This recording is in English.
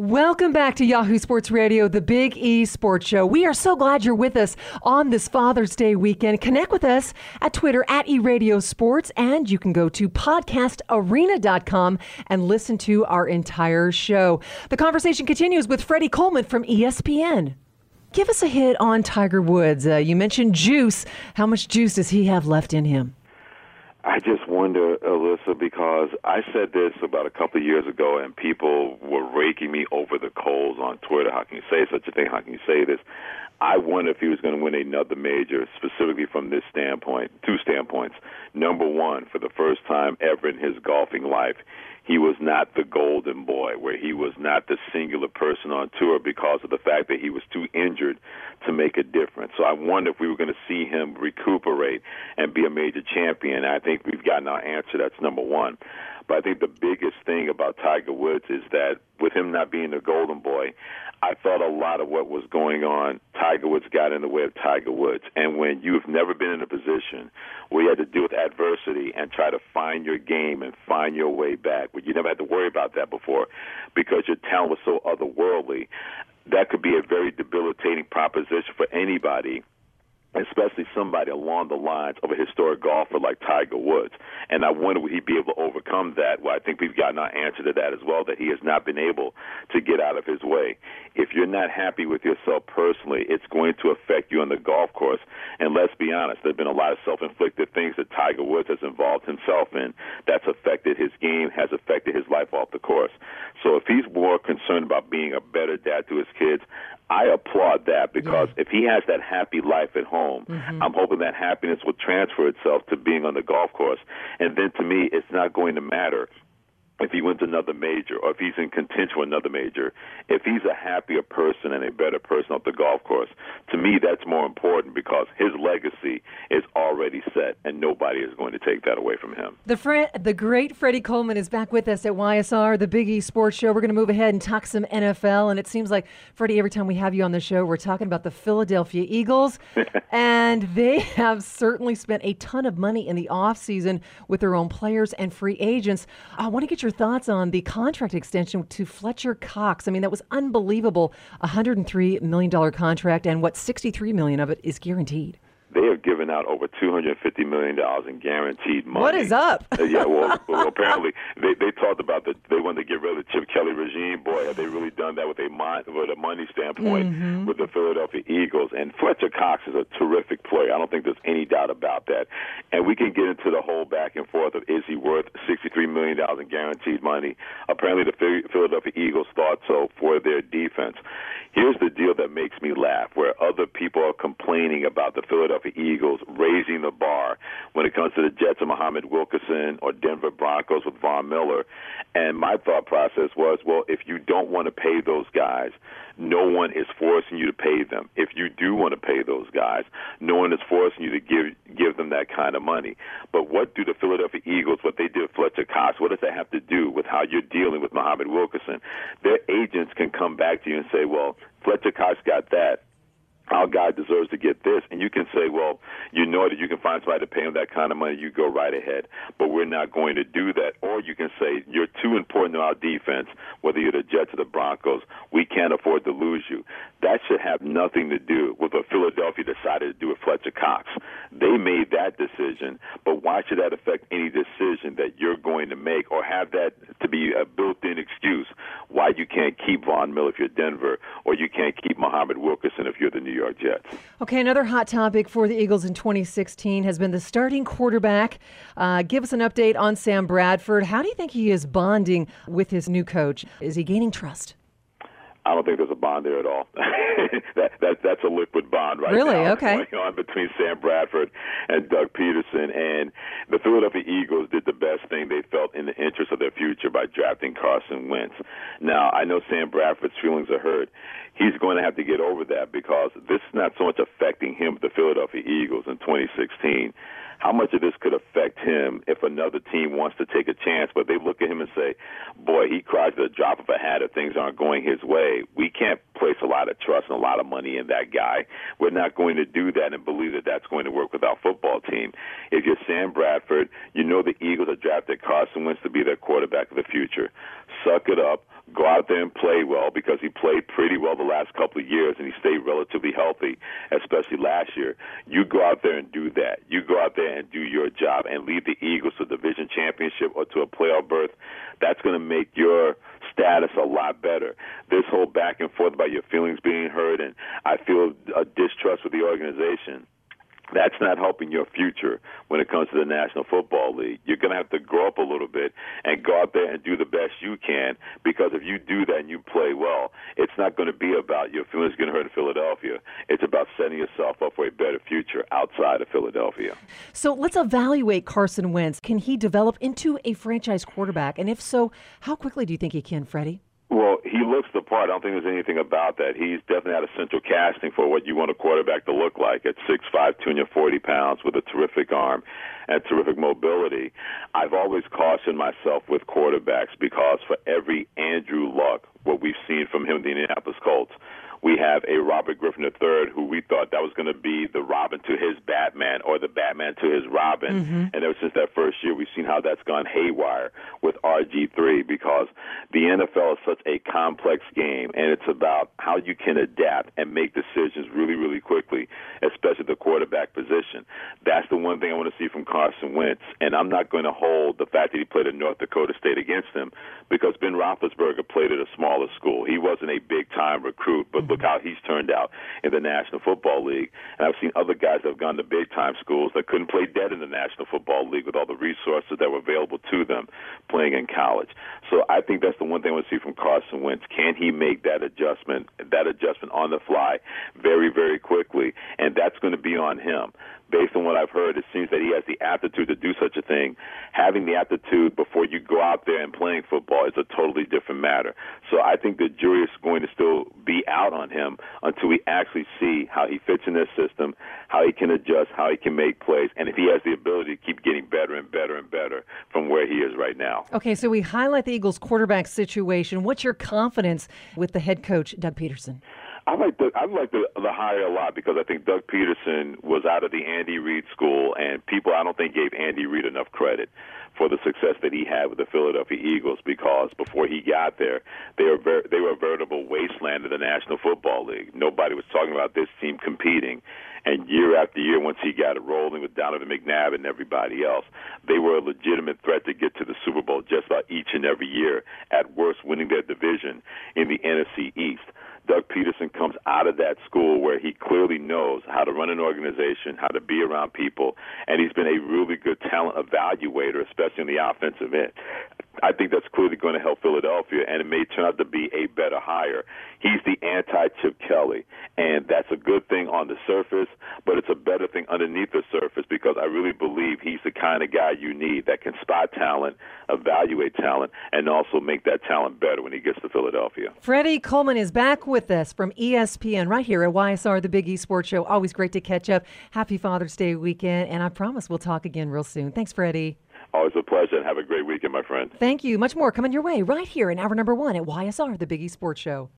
Welcome back to Yahoo Sports Radio, the Big E Sports Show. We are so glad you're with us on this Father's Day weekend. Connect with us at Twitter at eRadioSports, and you can go to podcastarena.com and listen to our entire show. The conversation continues with Freddie Coleman from ESPN. Give us a hit on Tiger Woods. You mentioned juice. How much juice does he have left in him? I just wonder, Alyssa, because I said this about a couple of years ago, and people were raking me over the coals on Twitter. How can you say such a thing? How can you say this? I wonder if he was going to win another major, specifically from this standpoint, two standpoints. Number one, for the first time ever in his golfing life, he was not the golden boy, where he was not the singular person on tour because of the fact that he was too injured to make a difference. So I wonder if we were going to see him recuperate and be a major champion. I think we've gotten our answer. That's number one. But I think the biggest thing about Tiger Woods is that with him not being the golden boy, I thought a lot of what was going on, Tiger Woods got in the way of Tiger Woods. And when you've never been in a position where you had to deal with adversity and try to find your game and find your way back, where you never had to worry about that before because your talent was so otherworldly, that could be a very debilitating proposition for anybody, especially somebody along the lines of a historic golfer like Tiger Woods. And I wonder would he be able to overcome that? Well, I think we've gotten our answer to that as well, that he has not been able to get out of his way. If you're not happy with yourself personally, it's going to affect you on the golf course. And let's be honest, there have been a lot of self-inflicted things that Tiger Woods has involved himself in that's affected his game, has affected his life off the course. So if he's more concerned about being a better dad to his kids, I applaud that because if he has that happy life at home, I'm hoping that happiness will transfer itself to being on the golf course. And then to me, it's not going to matter if he wins another major or if he's in contention for another major. If he's a happier person and a better person off the golf course, to me that's more important because his legacy is already set and nobody is going to take that away from him. The great Freddie Coleman is back with us at YSR, the Big E Sports Show. We're going to move ahead and talk some NFL, and it seems like, Freddie, every time we have you on the show, we're talking about the Philadelphia Eagles, and they have certainly spent a ton of money in the offseason with their own players and free agents. I want to get your thoughts on the contract extension to Fletcher Cox. I mean, that was unbelievable. $103 million contract, and what, $63 million of it is guaranteed. They have given out over $250 million in guaranteed money. What is up? Well, apparently they talked about that they wanted to get rid of the Chip Kelly regime. Boy, have they really done that with a money standpoint with the Philadelphia Eagles. And Fletcher Cox is a terrific player. I don't think there's any doubt about that. And we can get into the whole back and forth of is he worth $63 million in guaranteed money. Apparently the Philadelphia Eagles thought so for their defense. Here's the deal that makes me laugh, where other people are complaining about the Philadelphia Eagles raising the bar when it comes to the Jets of Muhammad Wilkerson or Denver Broncos with Von Miller. And my thought process was, well, if you don't want to pay those guys, no one is forcing you to pay them. If you do want to pay those guys, no one is forcing you to give them that kind of money. But what do the Philadelphia Eagles, what they did with Fletcher Cox, what does that have to do with how you're dealing with Muhammad Wilkerson? Their agents can come back to you and say, well, Fletcher Cox got that. Our guy deserves to get this. And you can say, well, you know that you can find somebody to pay him that kind of money. You go right ahead. But we're not going to do that. Or you can say, you're too important to our defense, whether you're the Jets or the Broncos. We can't afford to lose you. That should have nothing to do with what Philadelphia decided to do with Fletcher Cox. They made that decision, but why should that affect any decision that you're going to make or have that to be a built-in excuse why you can't keep Von Miller if you're Denver or you can't keep Muhammad Wilkerson if you're the New York Jets? Okay, another hot topic for the Eagles in 2016 has been the starting quarterback. Give us an update on Sam Bradford. How do you think he is bonding with his new coach? Is he gaining trust? I don't think there's a bond there at all. That's a liquid bond right really? now. Okay. Going on between Sam Bradford and Doug Peterson. And the Philadelphia Eagles did the best thing they felt in the interest of their future by drafting Carson Wentz. Now, I know Sam Bradford's feelings are hurt. He's going to have to get over that because this is not so much affecting him, the Philadelphia Eagles, in 2016. How much of this could affect him if another team wants to take a chance, but they look at him and say, boy, he cries at the drop of a hat if things aren't going his way. We can't place a lot of trust and a lot of money in that guy. We're not going to do that and believe that that's going to work with our football team. If you're Sam Bradford, you know the Eagles have drafted Carson Wentz to be their quarterback of the future. Suck it up. go out there and play well, because he played pretty well the last couple of years and he stayed relatively healthy, especially last year. You go out there and do that. You go out there and do your job and lead the Eagles to a division championship or to a playoff berth. That's going to make your status a lot better. This whole back and forth about your feelings being hurt and I feel a distrust with the organization, that's not helping your future when it comes to the National Football League. You're going to have to grow up a little bit and go out there and do the best you can, because if you do that and you play well, it's not going to be about your feelings getting hurt in Philadelphia. It's about setting yourself up for a better future outside of Philadelphia. So let's evaluate Carson Wentz. Can he develop into a franchise quarterback? And if so, how quickly do you think he can, Freddie? Well, he looks the part. I don't think there's anything about that. He's definitely had a central casting for what you want a quarterback to look like at 6'5", 240 pounds with a terrific arm and terrific mobility. I've always cautioned myself with quarterbacks because for every Andrew Luck, what we've seen from him in the Indianapolis Colts, we have a Robert Griffin III who we thought that was going to be the Robin to his Batman or the Batman to his Robin. Mm-hmm. And ever since that first year, we've seen how that's gone haywire with RG3, because the NFL is such a complex game, and it's about how you can adapt and make decisions really, really quickly, especially the quarterback position. That's the one thing I want to see from Carson Wentz. And I'm not going to hold the fact that he played at North Dakota State against him, because Ben Roethlisberger played at a smaller school. He wasn't a big-time recruit, but look how he's turned out in the National Football League. And I've seen other guys that have gone to big-time schools that couldn't play dead in the National Football League with all the resources that were available to them playing in college. So I think that's the one thing I want to see from Carson Wentz. Can he make that adjustment on the fly very, very quickly? And that's going to be on him. Based on what I've heard, it seems that he has the aptitude to do such a thing. Having the aptitude before you go out there and playing football is a totally different matter. So I think the jury is going to still be out on him until we actually see how he fits in this system, how he can adjust, how he can make plays, and if he has the ability to keep getting better and better and better from where he is right now. Okay, so we highlight the Eagles' quarterback situation. What's your confidence with the head coach, Doug Peterson? I like the hire a lot, because I think Doug Peterson was out of the Andy Reid school, and people I don't think gave Andy Reid enough credit for the success that he had with the Philadelphia Eagles, because before he got there, they were a veritable wasteland of the National Football League. Nobody was talking about this team competing. And year after year, once he got it rolling with Donovan McNabb and everybody else, they were a legitimate threat to get to the Super Bowl just about each and every year, at worst winning their division in the NFC East. Doug Peterson comes out of that school where he clearly knows how to run an organization, how to be around people, and he's been a really good talent evaluator, especially on the offensive end. I think that's clearly going to help Philadelphia, and it may turn out to be a better hire. He's the anti-Chip Kelly, and that's a good thing on the surface, but it's a better thing underneath the surface, because I really believe he's the kind of guy you need that can spot talent, evaluate talent, and also make that talent better when he gets to Philadelphia. Freddie Coleman is back with us from ESPN right here at YSR, the Big E Sports Show. Always great to catch up. Happy Father's Day weekend, and I promise we'll talk again real soon. Thanks, Freddie. Always a pleasure, and have a great weekend, my friend. Thank you. Much more coming your way right here in hour number 1 at YSR, the Big E Sports Show.